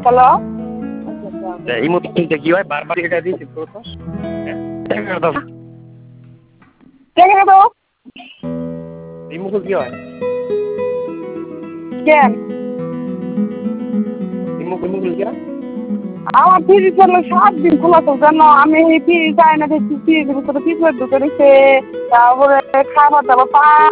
hello এই মতো কি হয় বারবার এটা রিসিভ করো তো দেখে তো রিমুভ কি হয় কেন রিমুভ কি হয় আমার ফ্রিজ হলো 7 দিন খোলা তো জানো আমি ফ্রিজ চাই না দেখছি ফ্রিজের ভিতরে কি করে ঢুকে দিচ্ছে তারপরে খাবার দাবার